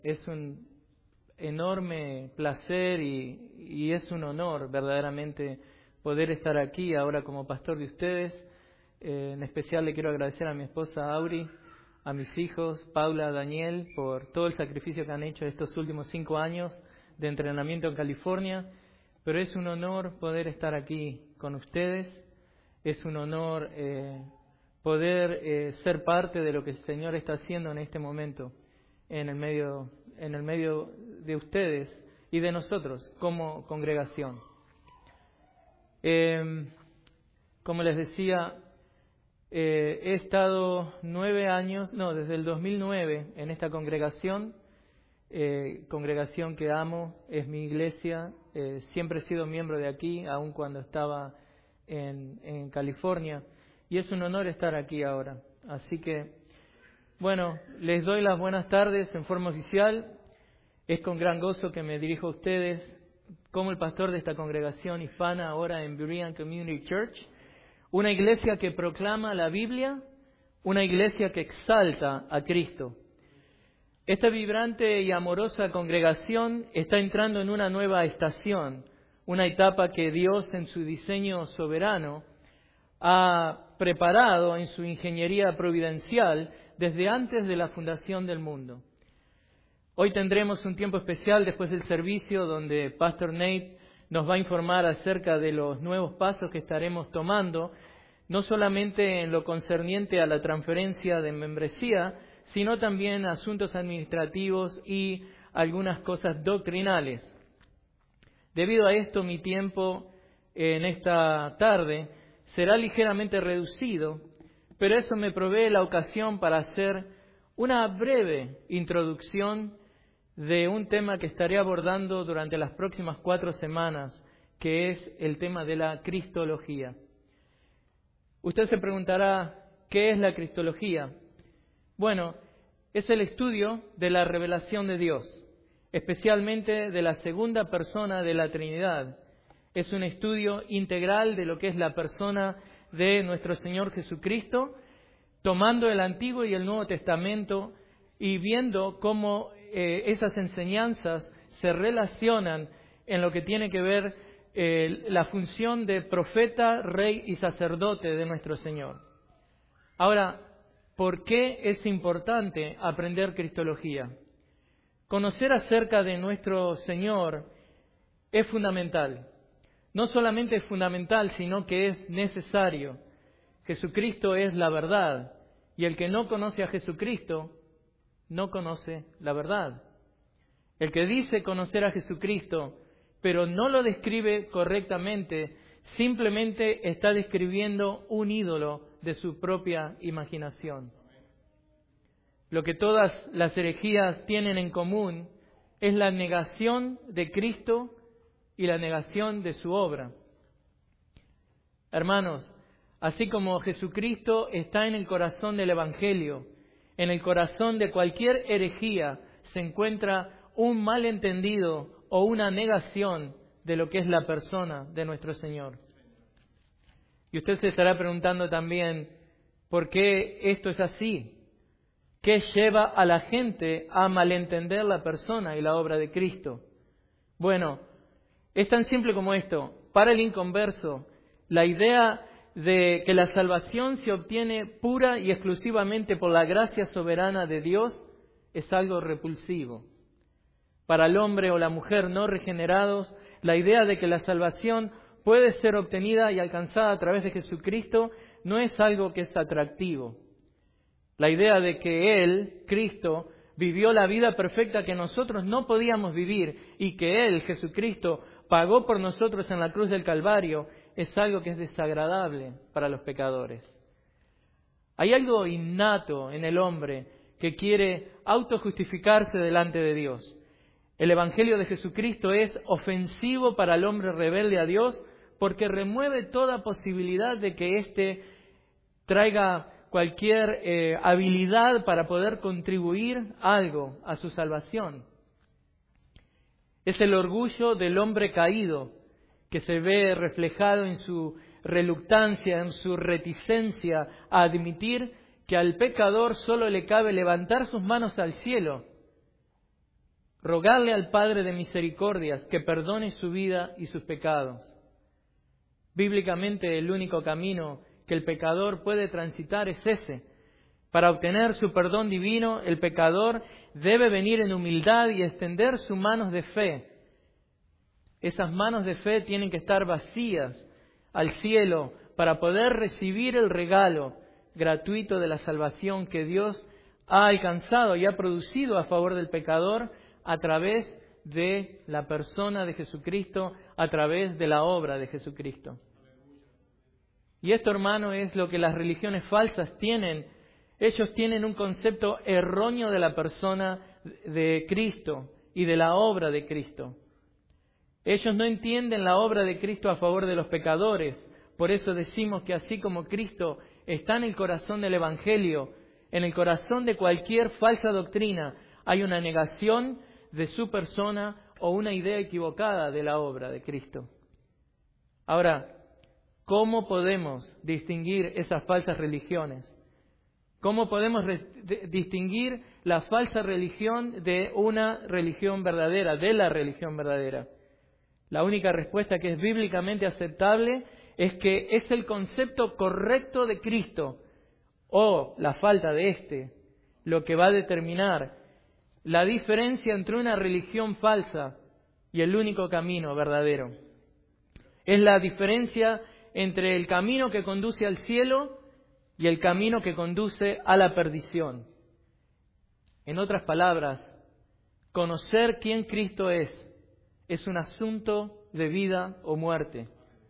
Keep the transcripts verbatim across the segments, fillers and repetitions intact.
Es un enorme placer y, y es un honor verdaderamente poder estar aquí ahora como pastor de ustedes. Eh, en especial le quiero agradecer a mi esposa Auri, a mis hijos Paula, Daniel, por todo el sacrificio que han hecho estos últimos cinco años de entrenamiento en California. Pero es un honor poder estar aquí con ustedes. Es un honor eh, poder eh, ser parte de lo que el Señor está haciendo en este momento en el medio en el medio de ustedes y de nosotros como congregación. Eh, como les decía, eh, he estado nueve años, no, desde el dos mil nueve en esta congregación, eh, congregación que amo, es mi iglesia. Eh, siempre he sido miembro de aquí, aun cuando estaba en, en California, y es un honor estar aquí ahora. Así que, bueno, les doy las buenas tardes en forma oficial. Es con gran gozo que me dirijo a ustedes como el pastor de esta congregación hispana ahora en Berean Community Church, una iglesia que proclama la Biblia, una iglesia que exalta a Cristo. Esta vibrante y amorosa congregación está entrando en una nueva estación, una etapa que Dios en su diseño soberano ha preparado en su ingeniería providencial desde antes de la fundación del mundo. Hoy tendremos un tiempo especial después del servicio donde Pastor Nate nos va a informar acerca de los nuevos pasos que estaremos tomando, no solamente en lo concerniente a la transferencia de membresía, sino también asuntos administrativos y algunas cosas doctrinales. Debido a esto, mi tiempo en esta tarde será ligeramente reducido, pero eso me provee la ocasión para hacer una breve introducción de un tema que estaré abordando durante las próximas cuatro semanas, que es el tema de la cristología. Usted se preguntará, ¿qué es la cristología? Bueno, es el estudio de la revelación de Dios, especialmente de la segunda persona de la Trinidad. Es un estudio integral de lo que es la persona de nuestro Señor Jesucristo, tomando el Antiguo y el Nuevo Testamento y viendo cómo eh, esas enseñanzas se relacionan en lo que tiene que ver eh, la función de profeta, rey y sacerdote de nuestro Señor. Ahora, ¿por qué es importante aprender cristología? Conocer acerca de nuestro Señor es fundamental. No solamente es fundamental, sino que es necesario. Jesucristo es la verdad, y el que no conoce a Jesucristo no conoce la verdad. El que dice conocer a Jesucristo, pero no lo describe correctamente, simplemente está describiendo un ídolo de su propia imaginación. Lo que todas las herejías tienen en común es la negación de Cristo y la negación de su obra. Hermanos, así como Jesucristo está en el corazón del Evangelio, en el corazón de cualquier herejía se encuentra un malentendido o una negación de lo que es la persona de nuestro Señor. Y usted se estará preguntando también, ¿por qué esto es así? ¿Qué lleva a la gente a malentender la persona y la obra de Cristo? Bueno, es tan simple como esto. Para el inconverso, la idea de que la salvación se obtiene pura y exclusivamente por la gracia soberana de Dios es algo repulsivo. Para el hombre o la mujer no regenerados, la idea de que la salvación puede ser obtenida y alcanzada a través de Jesucristo no es algo que es atractivo. La idea de que Él, Cristo, vivió la vida perfecta que nosotros no podíamos vivir y que Él, Jesucristo, pagó por nosotros en la cruz del Calvario, es algo que es desagradable para los pecadores. Hay algo innato en el hombre que quiere autojustificarse delante de Dios. El Evangelio de Jesucristo es ofensivo para el hombre rebelde a Dios porque remueve toda posibilidad de que éste traiga cualquier eh, habilidad para poder contribuir algo a su salvación. Es el orgullo del hombre caído que se ve reflejado en su reluctancia, en su reticencia a admitir que al pecador solo le cabe levantar sus manos al cielo rogarle al Padre de misericordias que perdone su vida y sus pecados. Bíblicamente, el único camino que el pecador puede transitar es ese. Para obtener su perdón divino, el pecador debe venir en humildad y extender sus manos de fe. Esas manos de fe tienen que estar vacías al cielo para poder recibir el regalo gratuito de la salvación que Dios ha alcanzado y ha producido a favor del pecador a través de la persona de Jesucristo, a través de la obra de Jesucristo. Y esto, hermano, es lo que las religiones falsas tienen. Ellos tienen un concepto erróneo de la persona de Cristo y de la obra de Cristo. Ellos no entienden la obra de Cristo a favor de los pecadores. Por eso decimos que así como Cristo está en el corazón del Evangelio, en el corazón de cualquier falsa doctrina, hay una negación de su persona o una idea equivocada de la obra de Cristo. Ahora, ¿cómo podemos distinguir esas falsas religiones? ¿Cómo podemos re- de- distinguir la falsa religión de una religión verdadera, de la religión verdadera? La única respuesta que es bíblicamente aceptable es que es el concepto correcto de Cristo o la falta de éste lo que va a determinar la diferencia entre una religión falsa y el único camino verdadero. Es la diferencia entre el camino que conduce al cielo y el camino que conduce a la perdición. En otras palabras, conocer quién Cristo es es un asunto de vida o muerte.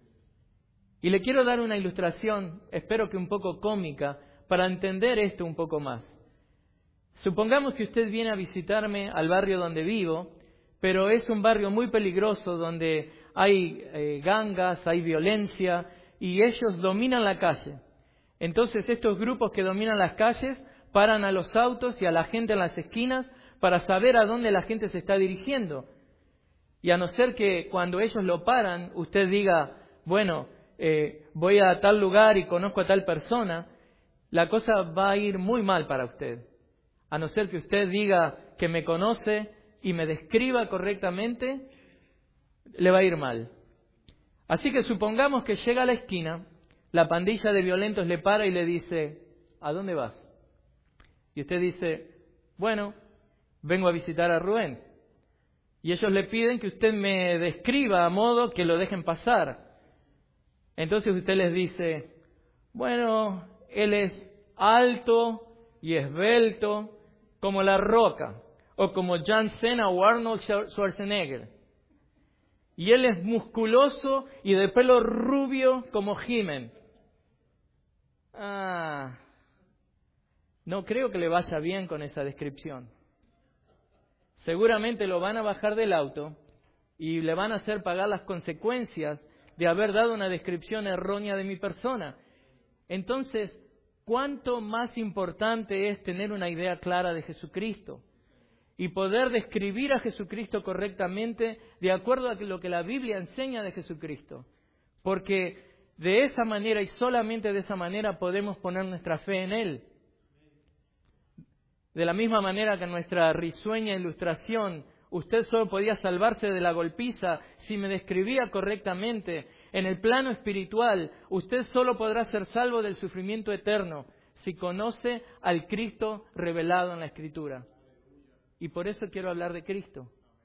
Y le quiero dar una ilustración, espero que un poco cómica, para entender esto un poco más. Supongamos que usted viene a visitarme al barrio donde vivo, pero es un barrio muy peligroso donde hay eh, gangas, hay violencia y ellos dominan la calle. Entonces estos grupos que dominan las calles paran a los autos y a la gente en las esquinas para saber a dónde la gente se está dirigiendo. Y a no ser que cuando ellos lo paran, usted diga, bueno, eh, voy a tal lugar y conozco a tal persona, la cosa va a ir muy mal para usted. A no ser que usted diga que me conoce y me describa correctamente, le va a ir mal. Así que supongamos que llega a la esquina, la pandilla de violentos le para y le dice, ¿a dónde vas? Y usted dice, bueno, vengo a visitar a Rubén. Y ellos le piden que usted me describa a modo que lo dejen pasar. Entonces usted les dice, bueno, él es alto y esbelto como la Roca, o como John Cena o Arnold Schwarzenegger. Y él es musculoso y de pelo rubio como He-Man. Ah, no creo que le vaya bien con esa descripción. Seguramente lo van a bajar del auto y le van a hacer pagar las consecuencias de haber dado una descripción errónea de mi persona. Entonces, ¿cuánto más importante es tener una idea clara de Jesucristo y poder describir a Jesucristo correctamente de acuerdo a lo que la Biblia enseña de Jesucristo? Porque de esa manera y solamente de esa manera podemos poner nuestra fe en Él. De la misma manera que en nuestra risueña ilustración, usted solo podía salvarse de la golpiza si me describía correctamente. En el plano espiritual, usted solo podrá ser salvo del sufrimiento eterno si conoce al Cristo revelado en la Escritura. Y por eso quiero hablar de Cristo.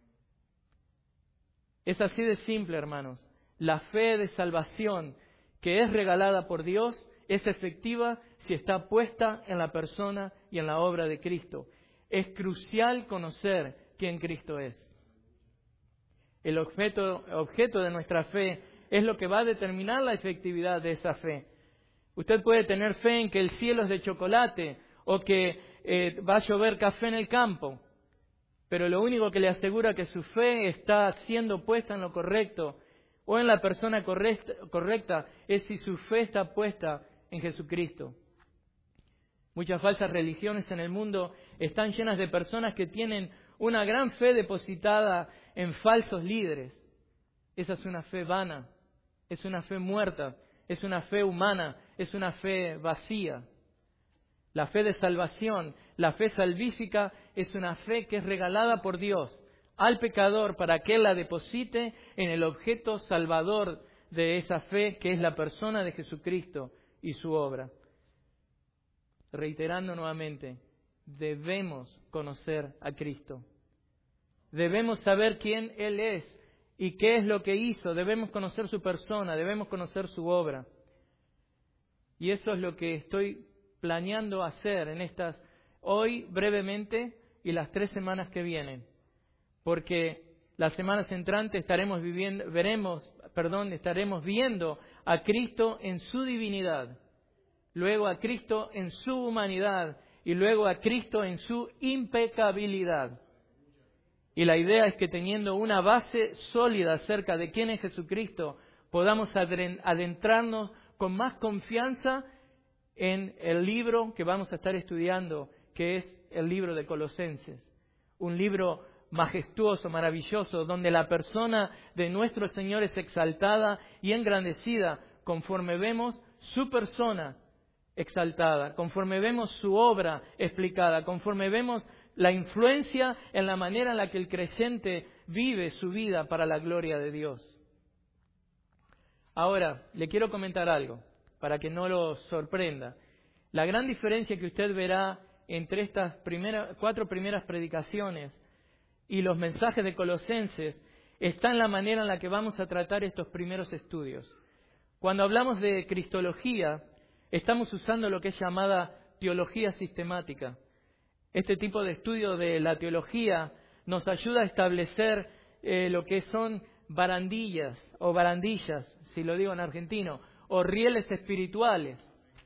Es así de simple, hermanos. La fe de salvación que es regalada por Dios es efectiva si está puesta en la persona y en la obra de Cristo. Es crucial conocer quién Cristo es. El objeto, objeto de nuestra fe es lo que va a determinar la efectividad de esa fe. Usted puede tener fe en que el cielo es de chocolate o que eh, va a llover café en el campo, pero lo único que le asegura que su fe está siendo puesta en lo correcto o en la persona correcta, correcta es si su fe está puesta en Jesucristo. Muchas falsas religiones en el mundo están llenas de personas que tienen una gran fe depositada en falsos líderes. Esa es una fe vana, es una fe muerta, es una fe humana, es una fe vacía. La fe de salvación, la fe salvífica, es una fe que es regalada por Dios al pecador para que Él la deposite en el objeto salvador de esa fe, que es la persona de Jesucristo y su obra. Reiterando nuevamente, debemos conocer a Cristo. Debemos saber quién Él es y qué es lo que hizo. Debemos conocer su persona, debemos conocer su obra. Y eso es lo que estoy planeando hacer en estas, hoy brevemente y las tres semanas que vienen. Porque las semanas entrantes estaremos viviendo, veremos, perdón, estaremos viendo a Cristo en su divinidad, luego a Cristo en su humanidad y luego a Cristo en su impecabilidad. Y la idea es que teniendo una base sólida acerca de quién es Jesucristo, podamos adentrarnos con más confianza en el libro que vamos a estar estudiando, que es el libro de Colosenses. Un libro majestuoso, maravilloso, donde la persona de nuestro Señor es exaltada y engrandecida conforme vemos su persona exaltada, conforme vemos su obra explicada, conforme vemos la influencia en la manera en la que el creyente vive su vida para la gloria de Dios. Ahora, le quiero comentar algo, para que no lo sorprenda. La gran diferencia que usted verá entre estas primeras, cuatro primeras predicaciones y los mensajes de Colosenses está en la manera en la que vamos a tratar estos primeros estudios. Cuando hablamos de cristología, estamos usando lo que es llamada teología sistemática. Este tipo de estudio de la teología nos ayuda a establecer eh, lo que son barandillas o barandillas, si lo digo en argentino, o rieles espirituales.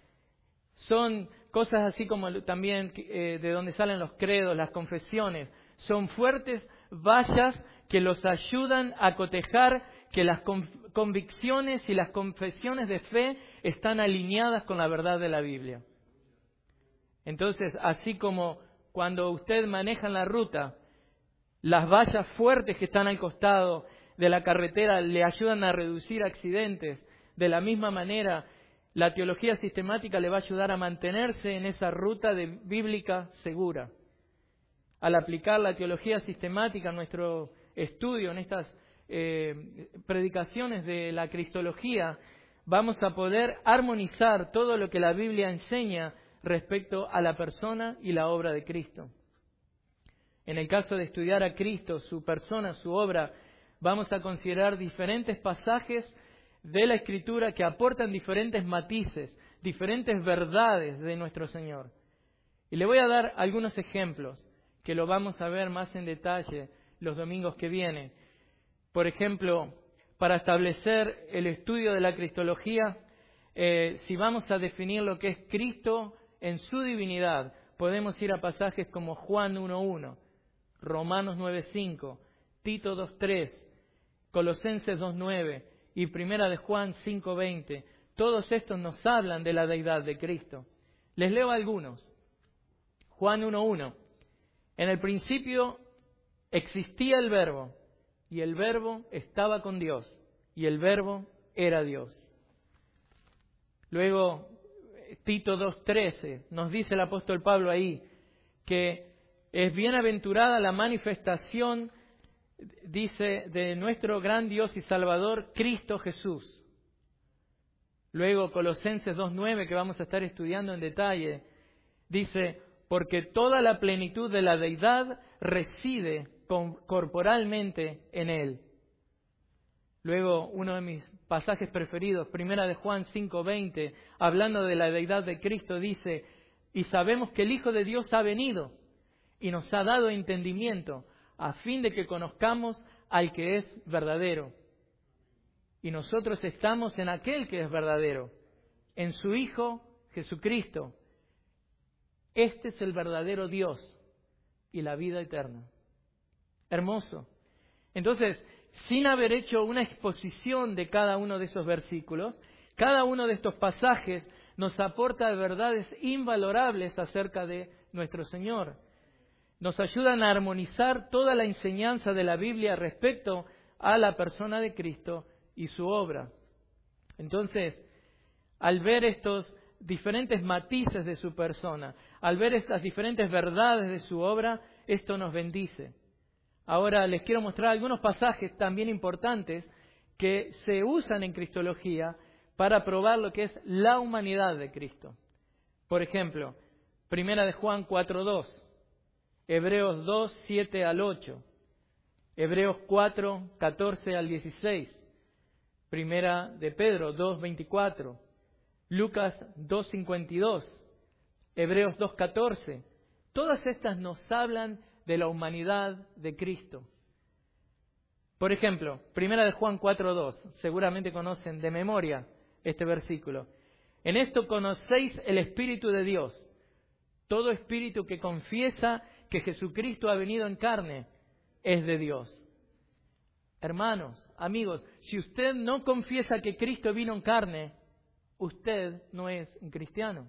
Son cosas así como también eh, de donde salen los credos, las confesiones. Son fuertes vallas que los ayudan a cotejar que las convicciones y las confesiones de fe están alineadas con la verdad de la Biblia. Entonces, así como cuando usted maneja en la ruta, las vallas fuertes que están al costado de la carretera le ayudan a reducir accidentes, de la misma manera, la teología sistemática le va a ayudar a mantenerse en esa ruta de bíblica segura. Al aplicar la teología sistemática en nuestro estudio, en estas eh, predicaciones de la cristología, vamos a poder armonizar todo lo que la Biblia enseña respecto a la persona y la obra de Cristo. En el caso de estudiar a Cristo, su persona, su obra, vamos a considerar diferentes pasajes de la Escritura que aportan diferentes matices, diferentes verdades de nuestro Señor. Y le voy a dar algunos ejemplos que lo vamos a ver más en detalle los domingos que vienen. Por ejemplo, para establecer el estudio de la cristología, eh, si vamos a definir lo que es Cristo en su divinidad, podemos ir a pasajes como Juan uno uno, Romanos nueve cinco, Tito dos tres, Colosenses dos nueve y Primera de Juan cinco veinte. Todos estos nos hablan de la deidad de Cristo. Les leo algunos. Juan uno uno. En el principio existía el Verbo, y el Verbo estaba con Dios, y el Verbo era Dios. Luego, Tito dos trece, nos dice el apóstol Pablo ahí, que es bienaventurada la manifestación, dice, de nuestro gran Dios y Salvador, Cristo Jesús. Luego, Colosenses dos nueve, que vamos a estar estudiando en detalle, dice, porque toda la plenitud de la deidad reside corporalmente en Él. Luego, uno de mis pasajes preferidos, Primera de Juan cinco veinte, hablando de la deidad de Cristo, dice, y sabemos que el Hijo de Dios ha venido y nos ha dado entendimiento a fin de que conozcamos al que es verdadero. Y nosotros estamos en aquel que es verdadero, en su Hijo Jesucristo. Este es el verdadero Dios y la vida eterna. Hermoso. Entonces, sin haber hecho una exposición de cada uno de esos versículos, cada uno de estos pasajes nos aporta verdades invalorables acerca de nuestro Señor. Nos ayudan a armonizar toda la enseñanza de la Biblia respecto a la persona de Cristo y su obra. Entonces, al ver estos diferentes matices de su persona, al ver estas diferentes verdades de su obra, esto nos bendice. Ahora les quiero mostrar algunos pasajes también importantes que se usan en Cristología para probar lo que es la humanidad de Cristo. Por ejemplo, Primera de Juan cuatro dos, Hebreos dos siete al ocho, Hebreos cuatro catorce al dieciséis, Primera de Pedro dos veinticuatro, Lucas dos cincuenta y dos, Hebreos dos catorce. Todas estas nos hablan de la humanidad de Cristo. Por ejemplo, Primera de Juan cuatro dos, seguramente conocen de memoria este versículo. En esto conocéis el Espíritu de Dios. Todo espíritu que confiesa que Jesucristo ha venido en carne es de Dios. Hermanos, amigos, si usted no confiesa que Cristo vino en carne, usted no es un cristiano.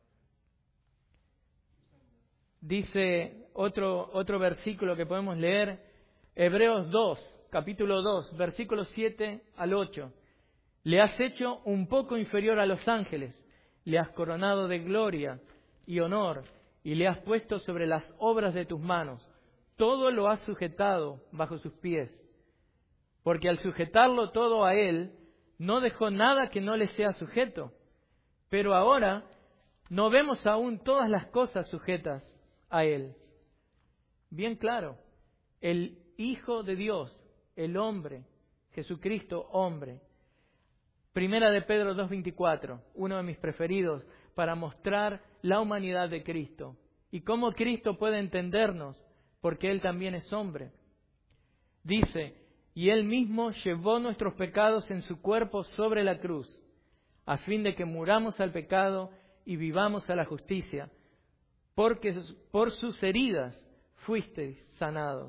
Dice otro, otro versículo que podemos leer, Hebreos dos, capítulo dos, versículos siete al ocho. Le has hecho un poco inferior a los ángeles, le has coronado de gloria y honor, y le has puesto sobre las obras de tus manos. Todo lo has sujetado bajo sus pies. Porque al sujetarlo todo a Él, no dejó nada que no le sea sujeto. Pero ahora no vemos aún todas las cosas sujetas a Él. Bien claro, el Hijo de Dios, el hombre, Jesucristo, hombre. Primera de Pedro dos veinticuatro, uno de mis preferidos, para mostrar la humanidad de Cristo y cómo Cristo puede entendernos, porque Él también es hombre. Dice, y Él mismo llevó nuestros pecados en su cuerpo sobre la cruz, a fin de que muramos al pecado y vivamos a la justicia, porque por sus heridas fuisteis sanados.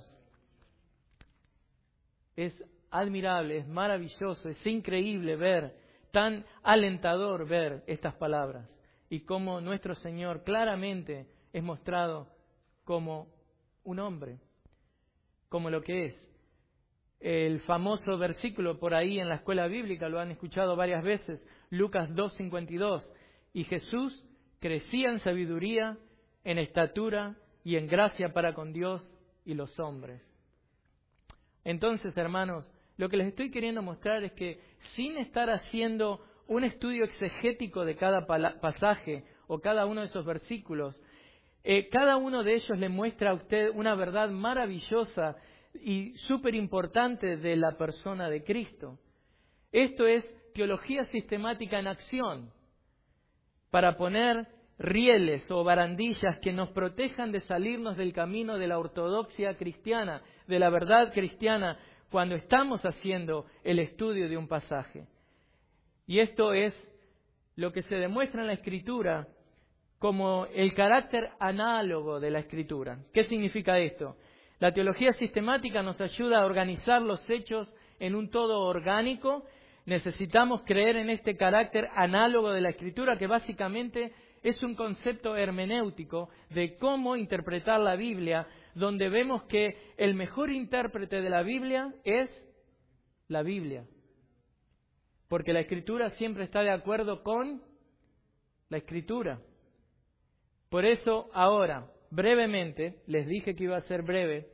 Es admirable, es maravilloso, es increíble ver, tan alentador ver estas palabras y cómo nuestro Señor claramente es mostrado como un hombre, como lo que es. El famoso versículo por ahí en la escuela bíblica, lo han escuchado varias veces, Lucas dos cincuenta y dos, y Jesús crecía en sabiduría, en estatura y en gracia para con Dios y los hombres. Entonces, hermanos, lo que les estoy queriendo mostrar es que sin estar haciendo un estudio exegético de cada pasaje o cada uno de esos versículos, eh, cada uno de ellos le muestra a usted una verdad maravillosa y súper importante de la persona de Cristo. Esto es teología sistemática en acción, para poner rieles o barandillas que nos protejan de salirnos del camino de la ortodoxia cristiana, de la verdad cristiana, cuando estamos haciendo el estudio de un pasaje. Y esto es lo que se demuestra en la Escritura como el carácter análogo de la Escritura. ¿Qué significa esto? La teología sistemática nos ayuda a organizar los hechos en un todo orgánico. Necesitamos creer en este carácter análogo de la Escritura, que básicamente es un concepto hermenéutico de cómo interpretar la Biblia, donde vemos que el mejor intérprete de la Biblia es la Biblia. Porque la Escritura siempre está de acuerdo con la Escritura. Por eso ahora, brevemente, les dije que iba a ser breve,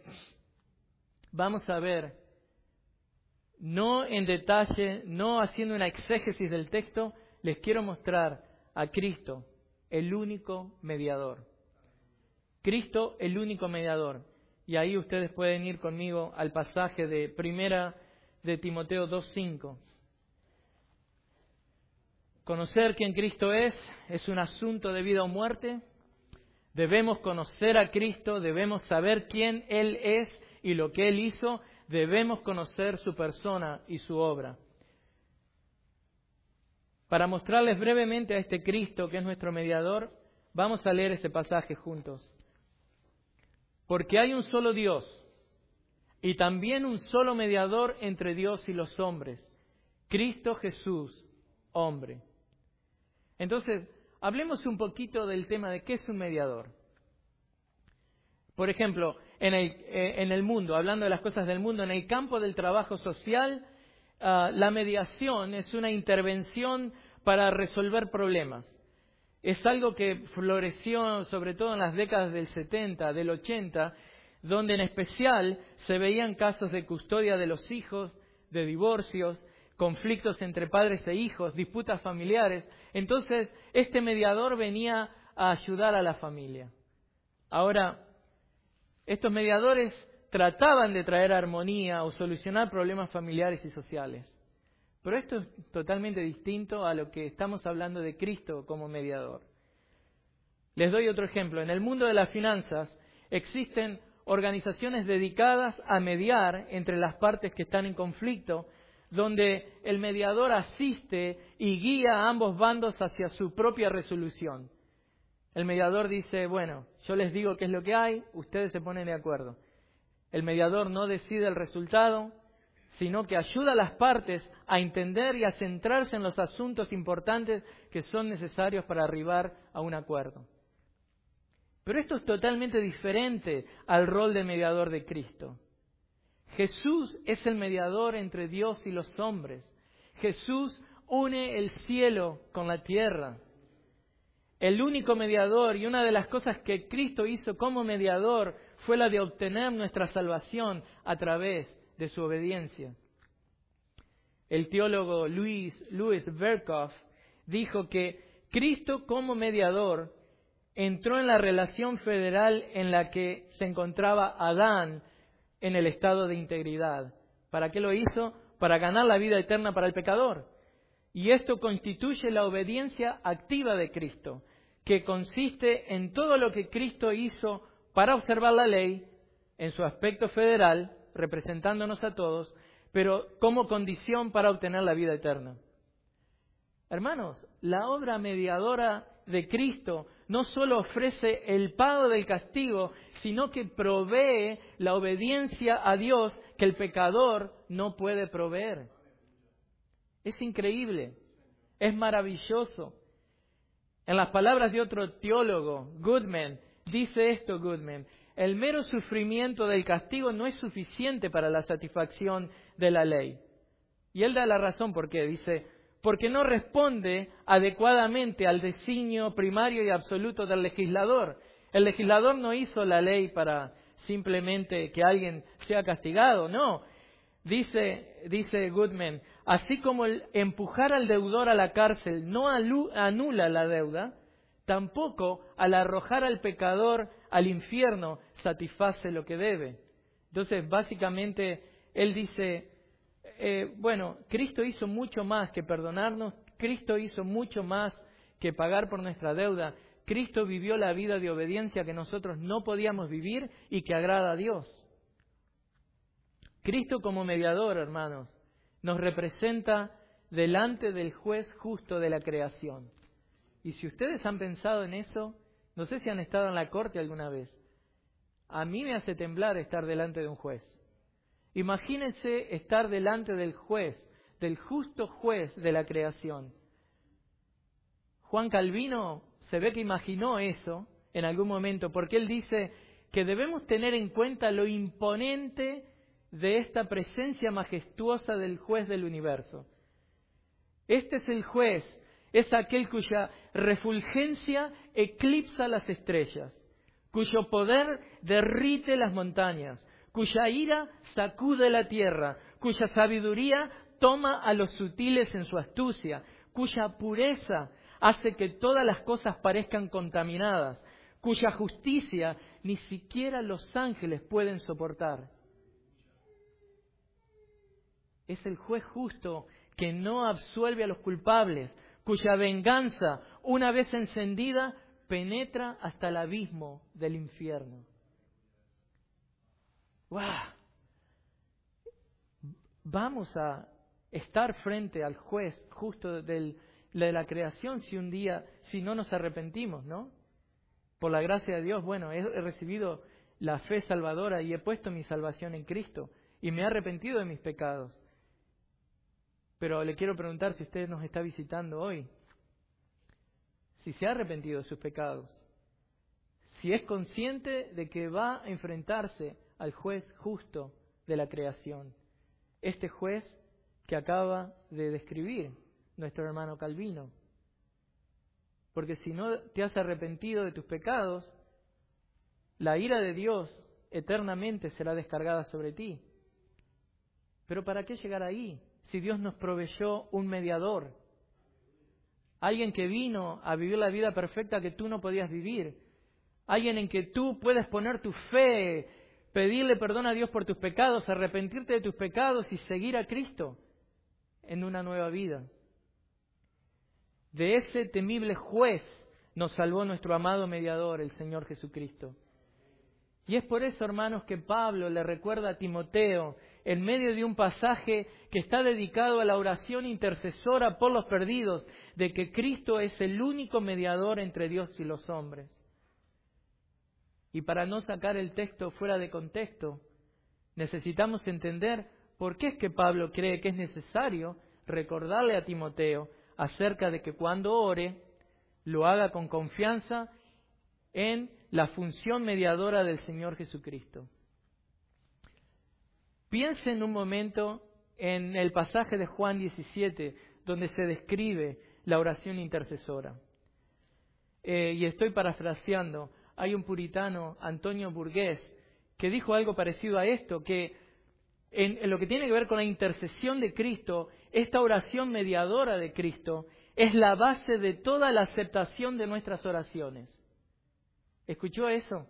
vamos a ver, no en detalle, no haciendo una exégesis del texto, les quiero mostrar a Cristo, el único mediador. Cristo, el único mediador. Y ahí ustedes pueden ir conmigo al pasaje de Primera de Timoteo dos cinco. Conocer quién Cristo es, es un asunto de vida o muerte. Debemos conocer a Cristo, debemos saber quién Él es y lo que Él hizo. Debemos conocer su persona y su obra. Para mostrarles brevemente a este Cristo que es nuestro mediador, vamos a leer ese pasaje juntos. Porque hay un solo Dios y también un solo mediador entre Dios y los hombres, Cristo Jesús, hombre. Entonces, hablemos un poquito del tema de qué es un mediador. Por ejemplo, en el, eh, en el mundo, hablando de las cosas del mundo, en el campo del trabajo social, uh, la mediación es una intervención para resolver problemas. Es algo que floreció sobre todo en las décadas del setenta, del ochenta, donde en especial se veían casos de custodia de los hijos, de divorcios, conflictos entre padres e hijos, disputas familiares. Entonces, este mediador venía a ayudar a la familia. Ahora, estos mediadores trataban de traer armonía o solucionar problemas familiares y sociales. Pero esto es totalmente distinto a lo que estamos hablando de Cristo como mediador. Les doy otro ejemplo. En el mundo de las finanzas existen organizaciones dedicadas a mediar entre las partes que están en conflicto, donde el mediador asiste y guía a ambos bandos hacia su propia resolución. El mediador dice, bueno, yo les digo qué es lo que hay, ustedes se ponen de acuerdo. El mediador no decide el resultado, sino que ayuda a las partes a entender y a centrarse en los asuntos importantes que son necesarios para arribar a un acuerdo. Pero esto es totalmente diferente al rol de mediador de Cristo. Jesús es el mediador entre Dios y los hombres. Jesús une el cielo con la tierra. El único mediador, y una de las cosas que Cristo hizo como mediador fue la de obtener nuestra salvación a través de su obediencia. El teólogo Louis, Louis Berkhoff dijo que Cristo como mediador entró en la relación federal en la que se encontraba Adán en el estado de integridad. ¿Para qué lo hizo? Para ganar la vida eterna para el pecador. Y esto constituye la obediencia activa de Cristo, que consiste en todo lo que Cristo hizo para observar la ley en su aspecto federal, representándonos a todos, pero como condición para obtener la vida eterna. Hermanos, la obra mediadora de Cristo no solo ofrece el pago del castigo, sino que provee la obediencia a Dios que el pecador no puede proveer. Es increíble, es maravilloso. En las palabras de otro teólogo, Goodman, dice esto Goodman: el mero sufrimiento del castigo no es suficiente para la satisfacción de la ley. Y él da la razón por qué. Dice, porque no responde adecuadamente al designio primario y absoluto del legislador. El legislador no hizo la ley para simplemente que alguien sea castigado, no. Dice, dice Goodman, así como el empujar al deudor a la cárcel no anula la deuda, tampoco al arrojar al pecador al infierno satisface lo que debe. Entonces, básicamente, él dice, eh, bueno, Cristo hizo mucho más que perdonarnos, Cristo hizo mucho más que pagar por nuestra deuda. Cristo vivió la vida de obediencia que nosotros no podíamos vivir y que agrada a Dios. Cristo como mediador, hermanos, nos representa delante del juez justo de la creación. Y si ustedes han pensado en eso, no sé si han estado en la corte alguna vez. A mí me hace temblar estar delante de un juez. Imagínense estar delante del juez, del justo juez de la creación. Juan Calvino se ve que imaginó eso en algún momento, porque él dice que debemos tener en cuenta lo imponente de esta presencia majestuosa del juez del universo. Este es el juez, es aquel cuya refulgencia eclipsa las estrellas, cuyo poder derrite las montañas, cuya ira sacude la tierra, cuya sabiduría toma a los sutiles en su astucia, cuya pureza hace que todas las cosas parezcan contaminadas, cuya justicia ni siquiera los ángeles pueden soportar. Es el juez justo que no absuelve a los culpables, cuya venganza, una vez encendida, penetra hasta el abismo del infierno. ¡Wow! Vamos a estar frente al juez justo del, de la creación si un día, si no nos arrepentimos, ¿no? Por la gracia de Dios, bueno, he recibido la fe salvadora y he puesto mi salvación en Cristo y me he arrepentido de mis pecados. Pero le quiero preguntar si usted nos está visitando hoy, si se ha arrepentido de sus pecados, si es consciente de que va a enfrentarse al juez justo de la creación, este juez que acaba de describir nuestro hermano Calvino. Porque si no te has arrepentido de tus pecados, la ira de Dios eternamente será descargada sobre ti. Pero ¿para qué llegar ahí? Si Dios nos proveyó un mediador, alguien que vino a vivir la vida perfecta que tú no podías vivir, alguien en que tú puedes poner tu fe, pedirle perdón a Dios por tus pecados, arrepentirte de tus pecados y seguir a Cristo en una nueva vida. De ese temible juez nos salvó nuestro amado mediador, el Señor Jesucristo. Y es por eso, hermanos, que Pablo le recuerda a Timoteo, en medio de un pasaje que está dedicado a la oración intercesora por los perdidos, de que Cristo es el único mediador entre Dios y los hombres. Y para no sacar el texto fuera de contexto, necesitamos entender por qué es que Pablo cree que es necesario recordarle a Timoteo acerca de que cuando ore, lo haga con confianza en la función mediadora del Señor Jesucristo. Piensen un momento en el pasaje de Juan diecisiete, donde se describe la oración intercesora. Eh, y estoy parafraseando. Hay un puritano, Antonio Burgess, que dijo algo parecido a esto, que en, en lo que tiene que ver con la intercesión de Cristo, esta oración mediadora de Cristo es la base de toda la aceptación de nuestras oraciones. ¿Escuchó eso?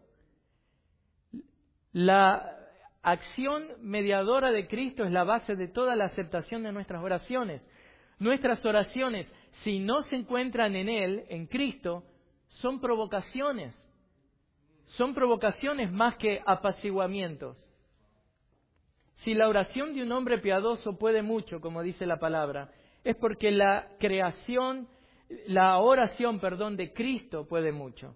La acción mediadora de Cristo es la base de toda la aceptación de nuestras oraciones. Nuestras oraciones, si no se encuentran en Él, en Cristo, son provocaciones. Son provocaciones más que apaciguamientos. Si la oración de un hombre piadoso puede mucho, como dice la palabra, es porque la creación, la oración, perdón, de Cristo puede mucho.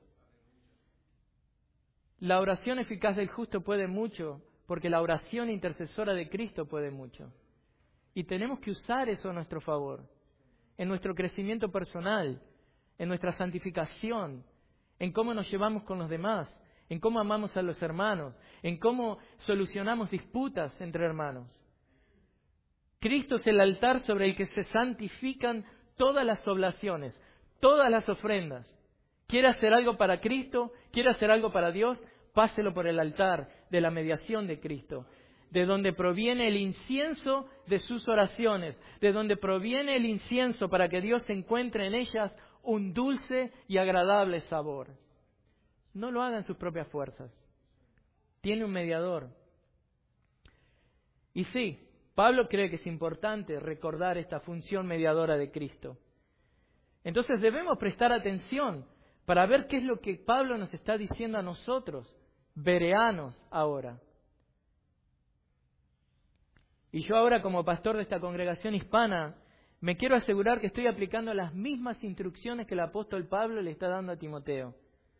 La oración eficaz del justo puede mucho, porque la oración intercesora de Cristo puede mucho. Y tenemos que usar eso a nuestro favor, en nuestro crecimiento personal, en nuestra santificación, en cómo nos llevamos con los demás, en cómo amamos a los hermanos, en cómo solucionamos disputas entre hermanos. Cristo es el altar sobre el que se santifican todas las oblaciones, todas las ofrendas. ¿Quiere hacer algo para Cristo? ¿Quiere hacer algo para Dios? Páselo por el altar de la mediación de Cristo, de donde proviene el incienso de sus oraciones, de donde proviene el incienso para que Dios encuentre en ellas un dulce y agradable sabor. No lo haga en sus propias fuerzas. Tiene un mediador. Y sí, Pablo cree que es importante recordar esta función mediadora de Cristo. Entonces debemos prestar atención para ver qué es lo que Pablo nos está diciendo a nosotros, bereanos ahora. Y yo ahora, como pastor de esta congregación hispana, me quiero asegurar que estoy aplicando las mismas instrucciones que el apóstol Pablo le está dando a Timoteo.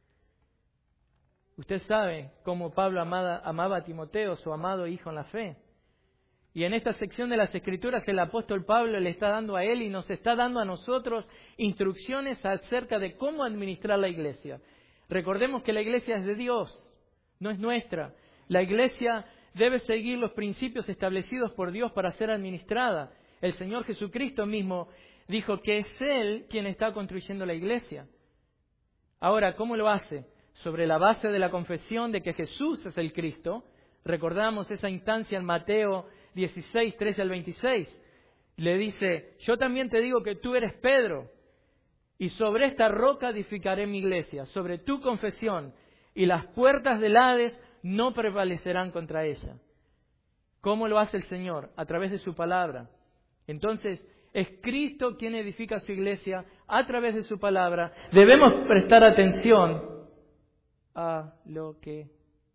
Usted sabe cómo Pablo amaba, amaba a Timoteo, su amado hijo en la fe. Y en esta sección de las Escrituras el apóstol Pablo le está dando a él y nos está dando a nosotros instrucciones acerca de cómo administrar la iglesia. Recordemos que la iglesia es de Dios, no es nuestra. La iglesia debe seguir los principios establecidos por Dios para ser administrada. El Señor Jesucristo mismo dijo que es Él quien está construyendo la iglesia. Ahora, ¿cómo lo hace? Sobre la base de la confesión de que Jesús es el Cristo. Recordamos esa instancia en Mateo dieciséis, trece al veintiséis. Le dice, yo también te digo que tú eres Pedro, y sobre esta roca edificaré mi iglesia, sobre tu confesión, y las puertas del Hades no prevalecerán contra ella. ¿Cómo lo hace el Señor? A través de su palabra. Entonces, es Cristo quien edifica su iglesia a través de su palabra. Debemos prestar atención a lo que,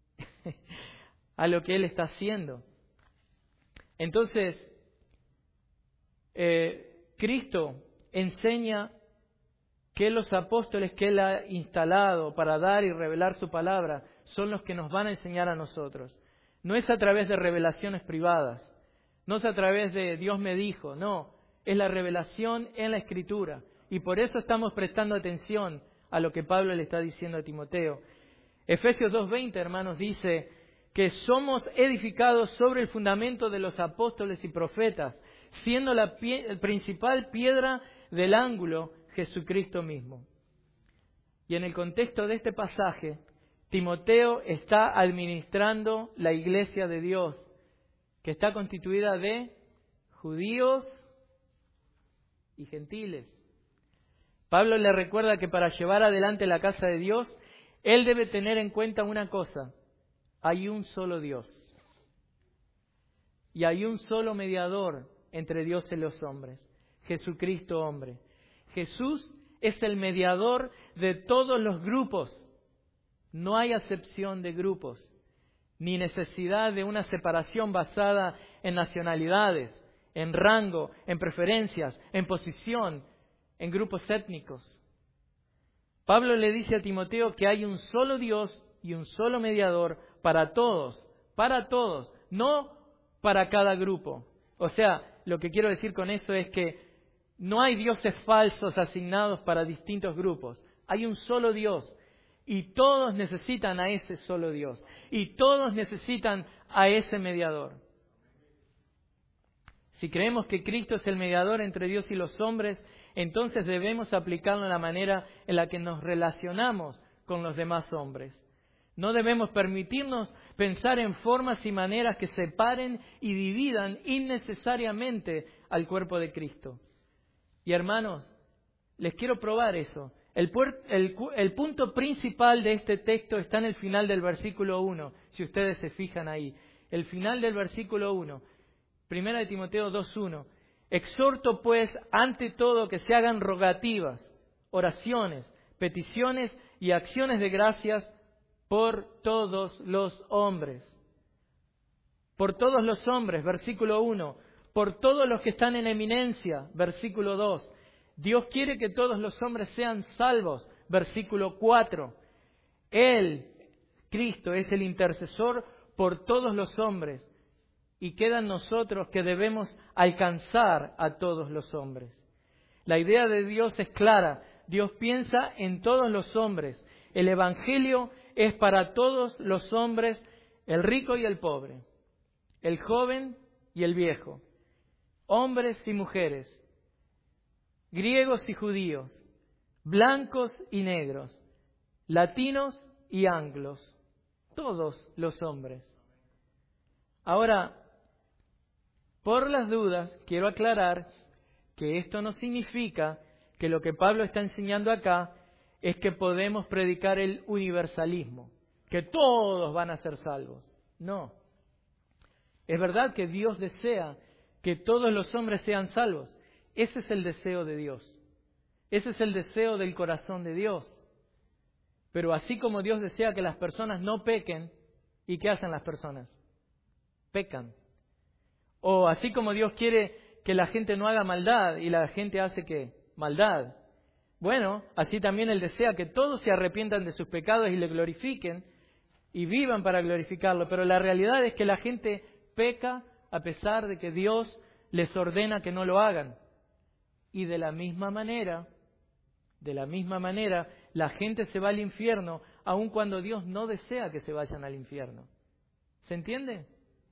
a lo que Él está haciendo. Entonces, eh, Cristo enseña que los apóstoles que Él ha instalado para dar y revelar su palabra son los que nos van a enseñar a nosotros. No es a través de revelaciones privadas, no es a través de Dios me dijo, no, es la revelación en la Escritura. Y por eso estamos prestando atención a lo que Pablo le está diciendo a Timoteo. Efesios dos veinte, hermanos, dice que somos edificados sobre el fundamento de los apóstoles y profetas, siendo la pie- principal piedra del ángulo Jesucristo mismo. Y en el contexto de este pasaje, Timoteo está administrando la iglesia de Dios, que está constituida de judíos y gentiles. Pablo le recuerda que para llevar adelante la casa de Dios, él debe tener en cuenta una cosa: hay un solo Dios. Y hay un solo mediador entre Dios y los hombres, Jesucristo hombre. Jesús es el mediador de todos los grupos. No hay acepción de grupos, ni necesidad de una separación basada en nacionalidades, en rango, en preferencias, en posición, en grupos étnicos. Pablo le dice a Timoteo que hay un solo Dios y un solo mediador para todos, para todos, no para cada grupo. O sea, lo que quiero decir con eso es que no hay dioses falsos asignados para distintos grupos. Hay un solo Dios y todos necesitan a ese solo Dios y todos necesitan a ese mediador. Si creemos que Cristo es el mediador entre Dios y los hombres, entonces debemos aplicarlo en la manera en la que nos relacionamos con los demás hombres. No debemos permitirnos pensar en formas y maneras que separen y dividan innecesariamente al cuerpo de Cristo. Y hermanos, les quiero probar eso. El, el, el punto principal de este texto está en el final del versículo uno, si ustedes se fijan ahí. El final del versículo uno, Primera de Timoteo dos uno. Exhorto pues ante todo que se hagan rogativas, oraciones, peticiones y acciones de gracias por todos los hombres. Por todos los hombres, versículo uno. Por todos los que están en eminencia, versículo dos. Dios quiere que todos los hombres sean salvos, versículo cuatro. Él, Cristo, es el intercesor por todos los hombres. Y quedan nosotros que debemos alcanzar a todos los hombres. La idea de Dios es clara. Dios piensa en todos los hombres. El Evangelio es para todos los hombres, el rico y el pobre, el joven y el viejo, hombres y mujeres, griegos y judíos, blancos y negros, latinos y anglos, todos los hombres. Ahora, por las dudas, quiero aclarar que esto no significa que lo que Pablo está enseñando acá es que podemos predicar el universalismo, que todos van a ser salvos. No. Es verdad que Dios desea que todos los hombres sean salvos. Ese es el deseo de Dios. Ese es el deseo del corazón de Dios. Pero así como Dios desea que las personas no pequen, ¿y qué hacen las personas? Pecan. O así como Dios quiere que la gente no haga maldad y la gente hace ¿qué? Maldad. Bueno, así también Él desea que todos se arrepientan de sus pecados y le glorifiquen y vivan para glorificarlo. Pero la realidad es que la gente peca a pesar de que Dios les ordena que no lo hagan. Y de la misma manera, de la misma manera, la gente se va al infierno aun cuando Dios no desea que se vayan al infierno. ¿Se entiende?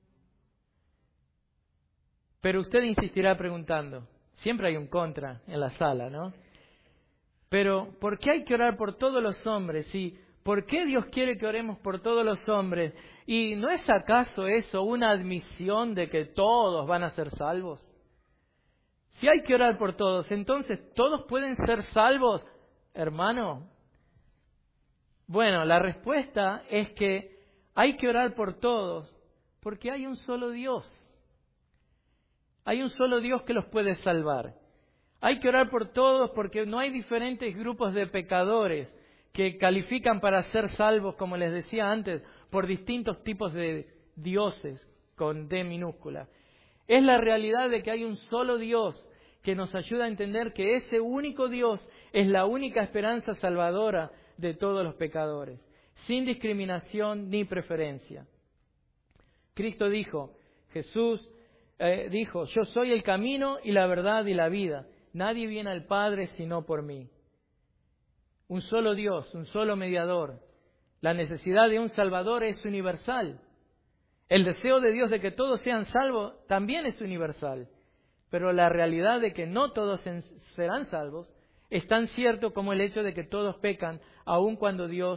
Pero usted insistirá preguntando, siempre hay un contra en la sala, ¿no? Pero, ¿por qué hay que orar por todos los hombres? ¿Y por qué Dios quiere que oremos por todos los hombres? ¿Y no es acaso eso una admisión de que todos van a ser salvos? Si hay que orar por todos, entonces, ¿todos pueden ser salvos, hermano? Bueno, la respuesta es que hay que orar por todos porque hay un solo Dios. Hay un solo Dios que los puede salvar. Hay que orar por todos porque no hay diferentes grupos de pecadores que califican para ser salvos, como les decía antes, por distintos tipos de dioses con D minúscula. Es la realidad de que hay un solo Dios que nos ayuda a entender que ese único Dios es la única esperanza salvadora de todos los pecadores, sin discriminación ni preferencia. Cristo dijo, Jesús Eh, dijo, yo soy el camino y la verdad y la vida. Nadie viene al Padre sino por mí. Un solo Dios, un solo mediador. La necesidad de un Salvador es universal. El deseo de Dios de que todos sean salvos también es universal. Pero la realidad de que no todos serán salvos es tan cierto como el hecho de que todos pecan, aun cuando Dios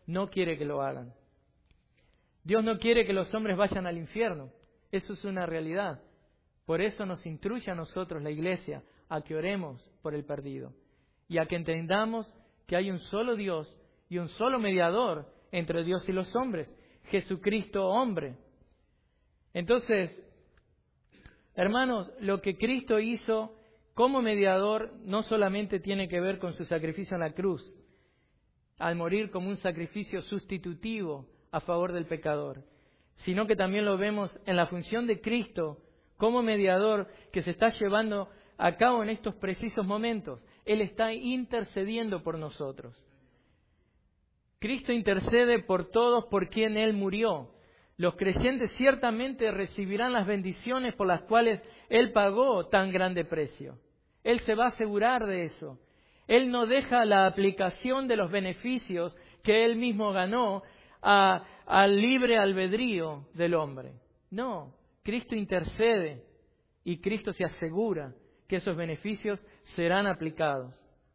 no quiere que lo hagan. Dios no quiere que los hombres vayan al infierno. Eso es una realidad. Por eso nos instruye a nosotros, la Iglesia, a que oremos por el perdido y a que entendamos que hay un solo Dios y un solo mediador entre Dios y los hombres, Jesucristo hombre. Entonces, hermanos, lo que Cristo hizo como mediador no solamente tiene que ver con su sacrificio en la cruz, al morir como un sacrificio sustitutivo a favor del pecador, sino que también lo vemos en la función de Cristo como mediador que se está llevando a cabo en estos precisos momentos. Él está intercediendo por nosotros. Cristo intercede por todos por quien Él murió. Los creyentes ciertamente recibirán las bendiciones por las cuales Él pagó tan grande precio. Él se va a asegurar de eso. Él no deja la aplicación de los beneficios que Él mismo ganó a, al libre albedrío del hombre. No, Cristo intercede y Cristo se asegura que esos beneficios serán aplicados.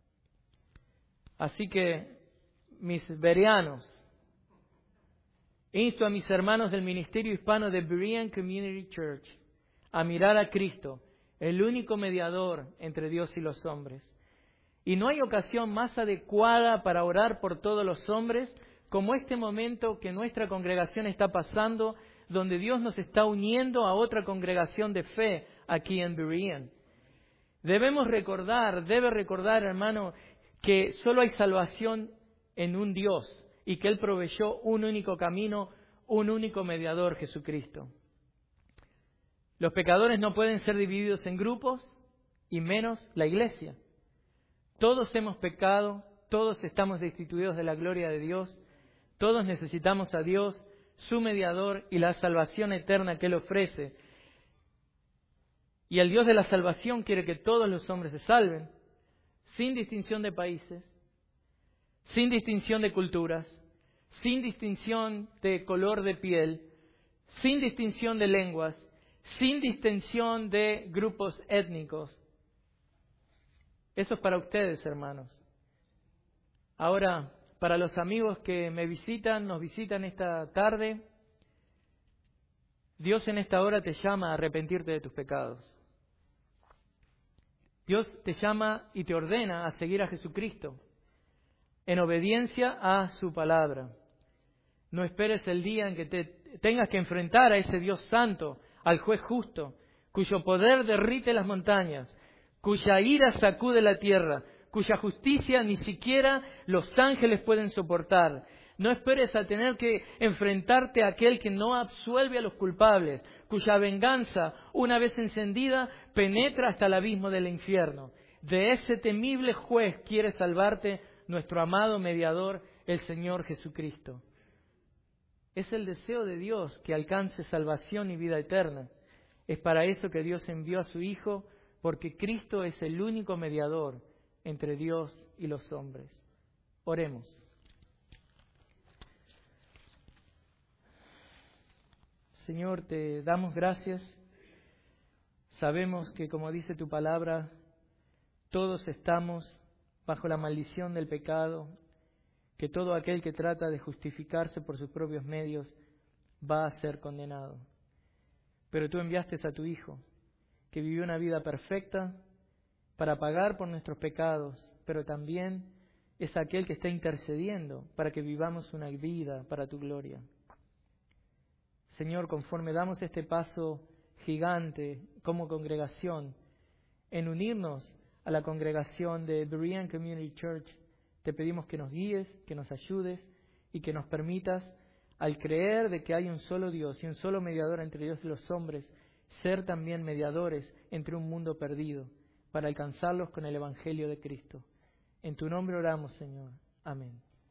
Así que, mis bereanos, insto a mis hermanos del Ministerio Hispano de Berean Community Church a mirar a Cristo, el único mediador entre Dios y los hombres. Y no hay ocasión más adecuada para orar por todos los hombres como este momento que nuestra congregación está pasando, donde Dios nos está uniendo a otra congregación de fe aquí en Berean. Debemos recordar, debe recordar, hermano, que solo hay salvación en un Dios y que Él proveyó un único camino, un único mediador, Jesucristo. Los pecadores no pueden ser divididos en grupos y menos la Iglesia. Todos hemos pecado, todos estamos destituidos de la gloria de Dios, todos necesitamos a Dios, su mediador y la salvación eterna que Él ofrece. Y el Dios de la salvación quiere que todos los hombres se salven, sin distinción de países, sin distinción de culturas, sin distinción de color de piel, sin distinción de lenguas, sin distinción de grupos étnicos. Eso es para ustedes, hermanos. Ahora, para los amigos que me visitan, nos visitan esta tarde, Dios en esta hora te llama a arrepentirte de tus pecados. Dios te llama y te ordena a seguir a Jesucristo en obediencia a su palabra. No esperes el día en que te tengas que enfrentar a ese Dios santo, al juez justo, cuyo poder derrite las montañas, cuya ira sacude la tierra, cuya justicia ni siquiera los ángeles pueden soportar. No esperes a tener que enfrentarte a aquel que no absuelve a los culpables, cuya venganza, una vez encendida, penetra hasta el abismo del infierno. De ese temible juez quiere salvarte nuestro amado mediador, el Señor Jesucristo. Es el deseo de Dios que alcance salvación y vida eterna. Es para eso que Dios envió a su Hijo, porque Cristo es el único mediador entre Dios y los hombres. Oremos. Señor, te damos gracias. Sabemos que, como dice tu palabra, todos estamos bajo la maldición del pecado, que todo aquel que trata de justificarse por sus propios medios va a ser condenado. Pero tú enviaste a tu Hijo, que vivió una vida perfecta para pagar por nuestros pecados, pero también es aquel que está intercediendo para que vivamos una vida para tu gloria. Señor, conforme damos este paso gigante como congregación en unirnos a la congregación de Berean Community Church, te pedimos que nos guíes, que nos ayudes y que nos permitas, al creer de que hay un solo Dios y un solo mediador entre Dios y los hombres, ser también mediadores entre un mundo perdido para alcanzarlos con el Evangelio de Cristo. En tu nombre oramos, Señor. Amén.